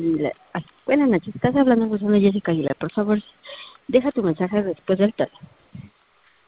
Buenas noches, estás hablando con Susana Jessica Aguilar. Por favor, deja tu mensaje después del tono.